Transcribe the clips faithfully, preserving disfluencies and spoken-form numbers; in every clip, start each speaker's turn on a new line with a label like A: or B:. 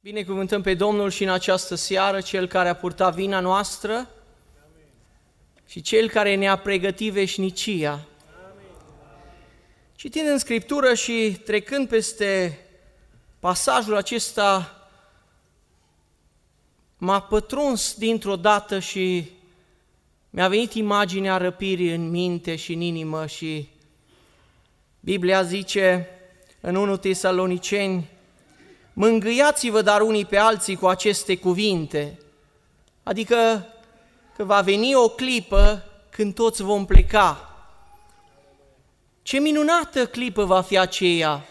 A: Binecuvântăm pe Domnul și în această seară, Cel care a purtat vina noastră. Amin. Și Cel care ne-a pregătit veșnicia. Amin. Citind în Scriptură și trecând peste pasajul acesta, m-a pătruns dintr-o dată și mi-a venit imaginea răpirii în minte și în inimă și Biblia zice în întâi Tesaloniceni: mângâiați-vă dar unii pe alții cu aceste cuvinte, adică că va veni o clipă când toți vom pleca. Ce minunată clipă va fi aceea!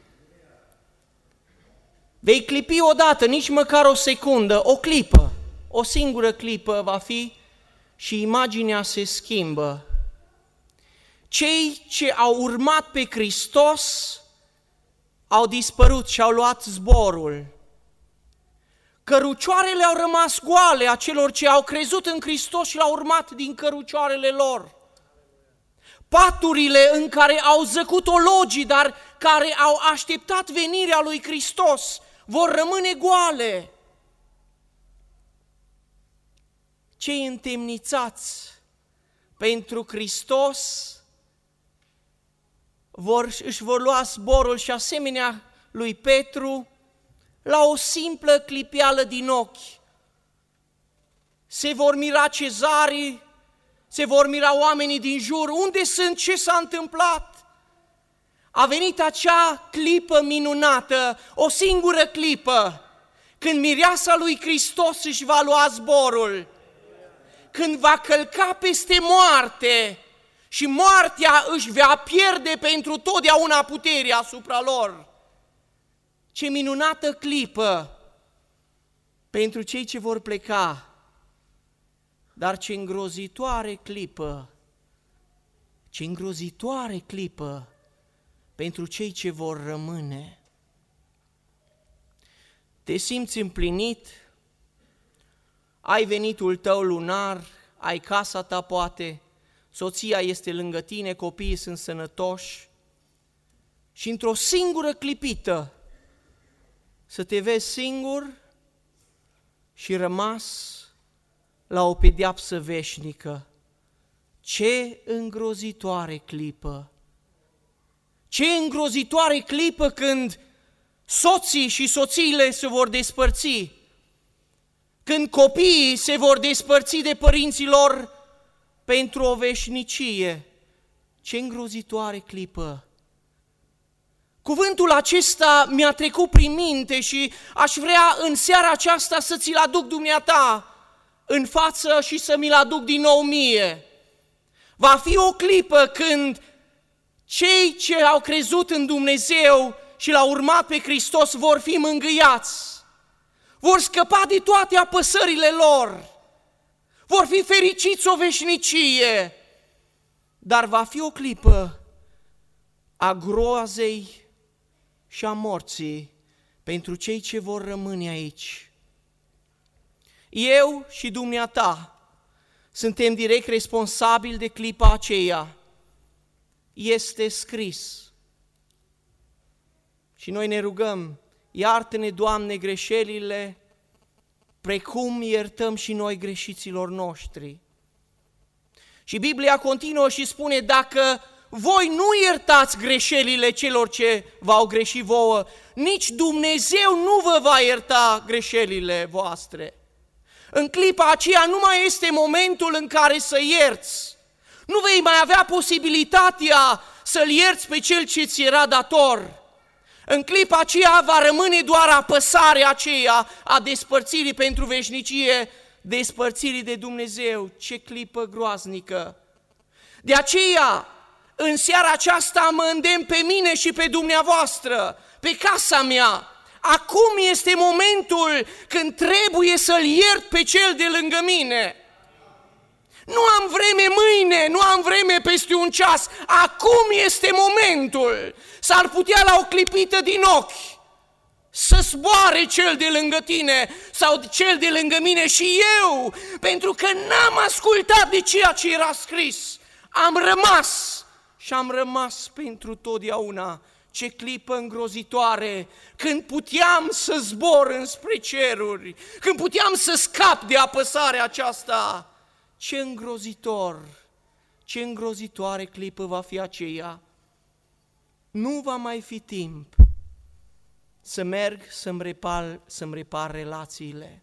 A: Vei clipi odată, nici măcar o secundă, o clipă, o singură clipă va fi și imaginea se schimbă. Cei ce au urmat pe Hristos au dispărut și au luat zborul. Cărucioarele au rămas goale a celor ce au crezut în Hristos și l-au urmat din cărucioarele lor. Paturile în care au zăcut ologii, dar care au așteptat venirea lui Hristos, vor rămâne goale. Cei întemnițați pentru Hristos vor, își vor lua zborul și asemenea lui Petru, la o simplă clipeală din ochi. Se vor mira cezarii, se vor mira oamenii din jur. Unde sunt? Ce s-a întâmplat? A venit acea clipă minunată, o singură clipă, când mireasa lui Hristos își va lua zborul, când va călca peste moarte și moartea își va pierde pentru totdeauna puterea asupra lor. Ce minunată clipă pentru cei ce vor pleca, dar ce îngrozitoare clipă, ce îngrozitoare clipă pentru cei ce vor rămâne. Te simți împlinit? Ai venitul tău lunar, ai casa ta poate, soția este lângă tine, copiii sunt sănătoși și într-o singură clipită să te vezi singur și rămas la o pedeapsă veșnică. Ce îngrozitoare clipă! Ce îngrozitoare clipă când soții și soțiile se vor despărți, când copiii se vor despărți de părinții lor pentru o veșnicie. Ce îngrozitoare clipă! Cuvântul acesta mi-a trecut prin minte și aș vrea în seara aceasta să ți-l aduc dumneata în față și să mi-l aduc din nou mie. Va fi o clipă când cei ce au crezut în Dumnezeu și l-au urmat pe Hristos vor fi mângâiați, vor scăpa de toate apăsările lor, vor fi fericiți o veșnicie, dar va fi o clipă a groazei și a morții pentru cei ce vor rămâne aici. Eu și dumneata suntem direct responsabili de clipa aceea. Este scris. Și noi ne rugăm: iartă-ne, Doamne, greșelile, precum iertăm și noi greșiților noștri. Și Biblia continuă și spune: dacă voi nu iertați greșelile celor ce v-au greșit vouă, nici Dumnezeu nu vă va ierta greșelile voastre. În clipa aceea nu mai este momentul în care să ierți. Nu vei mai avea posibilitatea să-l ierți pe cel ce ți era dator. În clipa aceea va rămâne doar apăsarea aceea a despărțirii pentru veșnicie, despărțirii de Dumnezeu. Ce clipă groaznică! De aceea, în seara aceasta mă îndemn pe mine și pe dumneavoastră, pe casa mea. Acum este momentul când trebuie să-l iert pe cel de lângă mine. Nu am vreme mâine, nu am vreme peste un ceas. Acum este momentul. S-ar putea la o clipită din ochi să zboare cel de lângă tine sau cel de lângă mine și eu, pentru că n-am ascultat de ceea ce era scris. Am rămas și am rămas pentru totdeauna ce clipă îngrozitoare, când puteam să zbor înspre ceruri, când puteam să scap de apăsarea aceasta. Ce îngrozitor, ce îngrozitoare clipă va fi aceea. Nu va mai fi timp să merg să-mi repar, să-mi repar relațiile.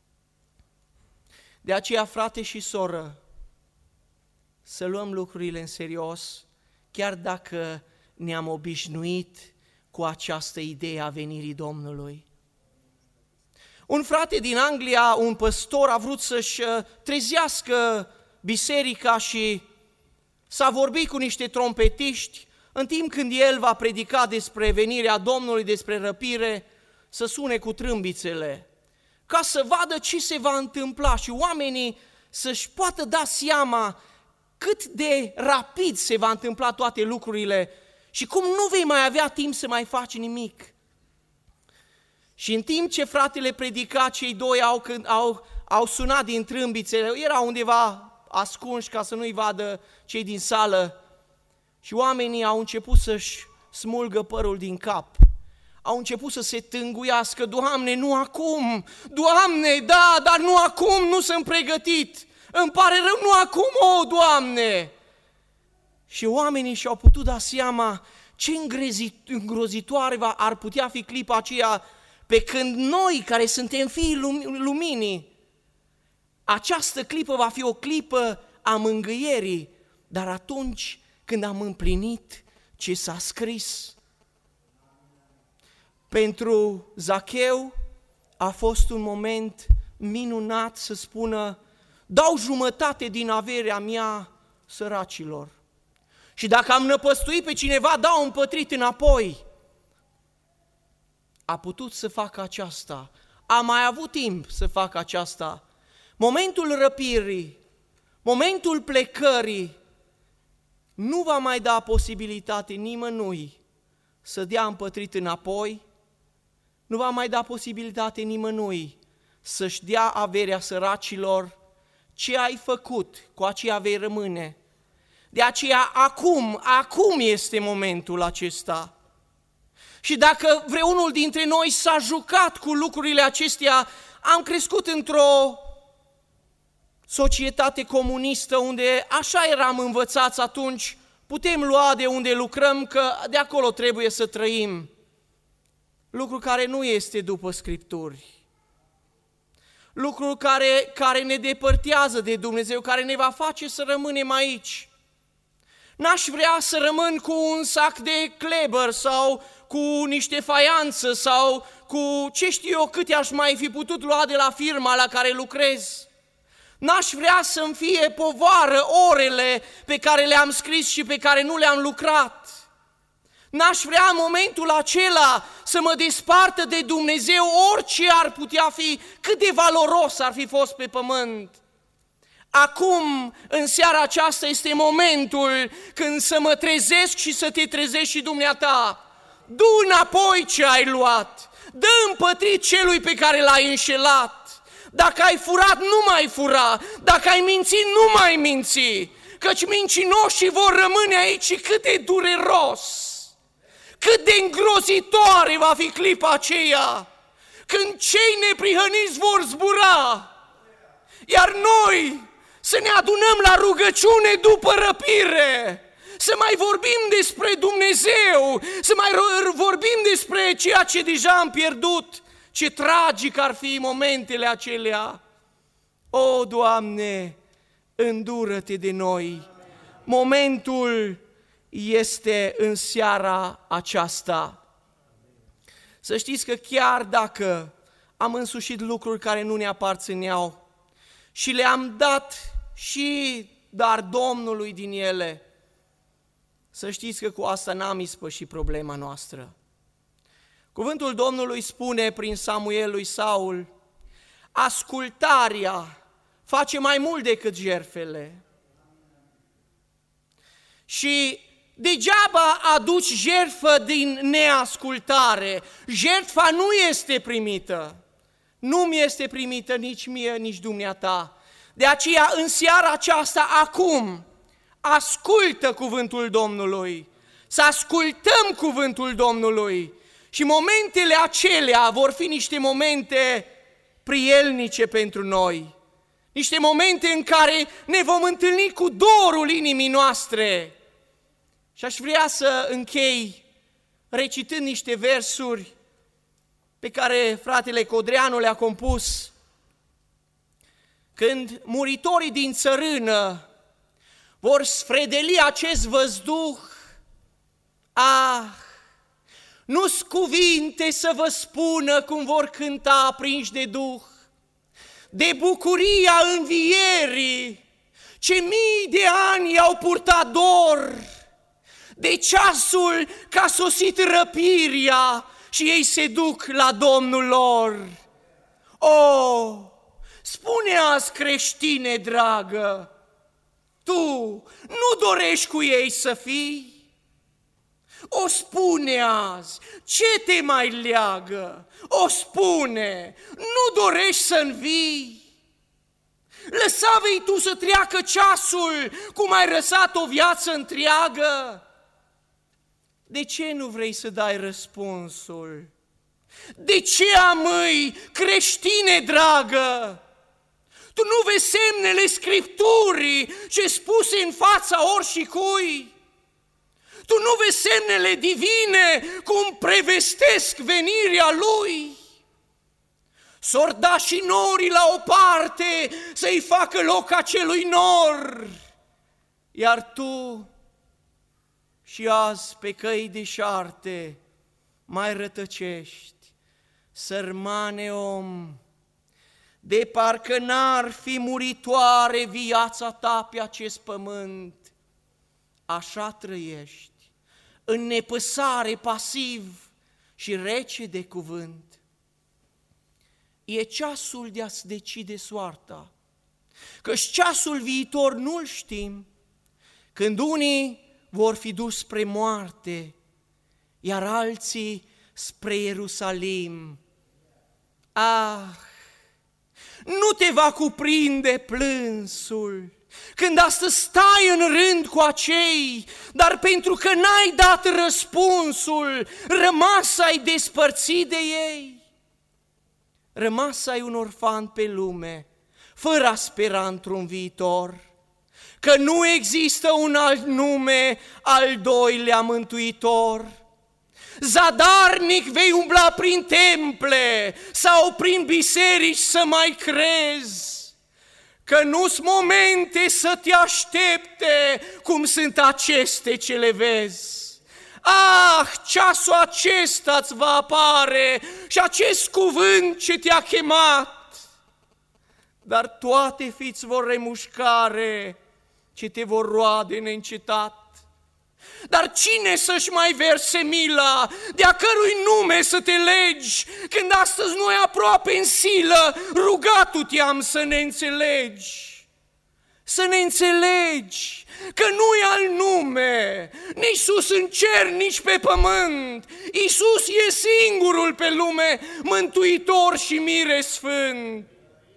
A: De aceea, frate și soră, să luăm lucrurile în serios, chiar dacă ne-am obișnuit cu această idee a venirii Domnului. Un frate din Anglia, un păstor, a vrut să-și trezească biserica și s-a vorbit cu niște trompetiști, în timp când el va predica despre venirea Domnului, despre răpire, să sune cu trâmbițele, ca să vadă ce se va întâmpla și oamenii să-și poată da seama cât de rapid se va întâmpla toate lucrurile și cum nu vei mai avea timp să mai faci nimic. Și în timp ce fratele predica, cei doi au, au, au sunat din trâmbițele, era undeva ascunși ca să nu-i vadă cei din sală, și oamenii au început să-și smulgă părul din cap. Au început să se tânguiască: Doamne, nu acum! Doamne, da, dar nu acum, nu sunt pregătit! Îmi pare rău, nu acum, o, Doamne! Și oamenii și-au putut da seama ce îngrozitoare ar putea fi clipa aceea, pe când noi, care suntem fiii luminii, această clipă va fi o clipă a mângâierii, dar atunci când am împlinit ce s-a scris. Pentru Zacheu a fost un moment minunat să spună: dau jumătate din averea mea săracilor. Și dacă am năpăstuit pe cineva, dau un pătrit înapoi. A putut să facă aceasta, a mai avut timp să facă aceasta. Momentul răpirii, momentul plecării, nu va mai da posibilitate nimănui să dea împătrit înapoi, nu va mai da posibilitate nimănui să-și dea averea săracilor. Ce ai făcut, cu aceea vei rămâne. De aceea acum, acum este momentul acesta. Și dacă vreunul dintre noi s-a jucat cu lucrurile acestea, am crescut într-o societate comunistă unde așa eram învățați atunci, putem lua de unde lucrăm, că de acolo trebuie să trăim. Lucru care nu este după Scripturi. Lucru care, care ne depărtează de Dumnezeu, care ne va face să rămânem aici. N-aș vrea să rămân cu un sac de kleber sau cu niște faianță sau cu ce știu eu câte aș mai fi putut lua de la firma la care lucrez. N-aș vrea să-mi fie povară orele pe care le-am scris și pe care nu le-am lucrat. N-aș vrea în momentul acela să mă despartă de Dumnezeu, orice ar putea fi, cât de valoros ar fi fost pe pământ. Acum, în seara aceasta, este momentul când să mă trezesc și să te trezești și dumneata. Du înapoi ce ai luat, dă împătrit celui pe care l-ai înșelat. Dacă ai furat, nu mai fura, dacă ai mințit, nu mai minți, căci mincinoșii vor rămâne aici și cât de dureros, cât de îngrozitoare va fi clipa aceea, când cei neprihăniți vor zbura, iar noi să ne adunăm la rugăciune după răpire, să mai vorbim despre Dumnezeu, să mai vorbim despre ceea ce deja am pierdut. Ce tragic ar fi momentele acelea! O, Doamne, îndură-te de noi! Momentul este în seara aceasta. Să știți că chiar dacă am însușit lucruri care nu ne aparțineau și le-am dat și dar Domnului din ele, să știți că cu asta n-am ispășit problema noastră. Cuvântul Domnului spune prin Samuel lui Saul: ascultarea face mai mult decât jertfele. Și degeaba aduci jertfă din neascultare, jertfa nu este primită, nu mi este primită nici mie, nici dumneata. De aceea, în seara aceasta, acum, ascultă cuvântul Domnului, să ascultăm cuvântul Domnului și momentele acelea vor fi niște momente prielnice pentru noi, niște momente în care ne vom întâlni cu dorul inimii noastre. Și aș vrea să închei recitând niște versuri pe care fratele Codreanu le-a compus. Când muritorii din țărână vor sfredeli acest văzduh, ah, nu-s cuvinte să vă spună cum vor cânta aprinși de Duh, de bucuria învierii, ce mii de ani i-au purtat dor, de ceasul că-a sosit răpirea și ei se duc la Domnul lor. O, spune azi, creștine dragă, tu nu dorești cu ei să fii? O spune azi, ce te mai leagă? O spune, nu dorești să învii? Lăsa vei tu să treacă ceasul cum ai răsat o viață întreagă? De ce nu vrei să dai răspunsul? De ce amâi, creștine dragă? Tu nu vezi semnele Scripturii ce spuse în fața oricui? Tu nu vezi semnele divine cum prevestesc venirea Lui? S-or da și norii la o parte să-i facă loc acelui nor, iar tu și azi pe căi deșarte mai rătăcești, sărmane om, de parcă n-ar fi muritoare viața ta pe acest pământ. Așa trăiești, în nepăsare pasiv și rece de cuvânt. E ceasul de a-ți decide soarta, căci ceasul viitor nu-l știm, când unii vor fi dus spre moarte, iar alții spre Ierusalim. Ah, nu te va cuprinde plânsul când astăzi stai în rând cu acei, dar pentru că n-ai dat răspunsul, rămas ai despărțit de ei. Rămas ai un orfan pe lume, fără a spera într-un viitor, că nu există un alt nume, al doilea mântuitor. Zadarnic vei umbla prin temple sau prin biserici să mai crezi, că nu-s momente să te aștepte cum sunt aceste ce le vezi. Ah, ceasul acesta îți va apare și acest cuvânt ce te-a chemat, dar toate fiți vor remușcare ce te vor roade neîncetat. Dar cine să-și mai verse mila, de-a cărui nume să te legi, când astăzi noi aproape în silă rugat-tu te-am să ne înțelegi? Să ne înțelegi că nu-i al nume, nici sus în cer, nici pe pământ. Iisus e singurul pe lume, mântuitor și mire sfânt.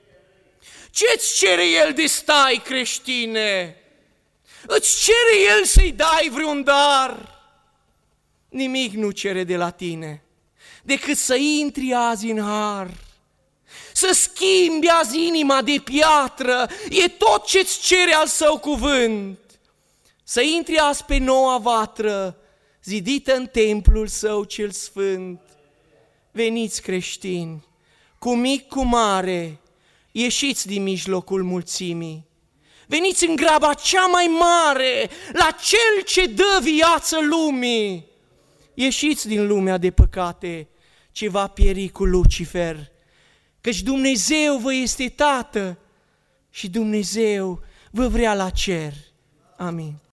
A: Ce-ți cere El de stai, creștine? Îți cere El să-i dai vreun dar? Nimic nu cere de la tine, decât să intri azi în har, să schimbi azi inima de piatră, e tot ce-ți cere al Său cuvânt. Să intri azi pe noua vatră, zidită în templul Său cel sfânt. Veniți, creștini, cu mic, cu mare, ieșiți din mijlocul mulțimii. Veniți în graba cea mai mare, la Cel ce dă viață lumii. Ieșiți din lumea de păcate, ce va pieri cu Lucifer, căci Dumnezeu vă este Tată și Dumnezeu vă vrea la cer. Amin.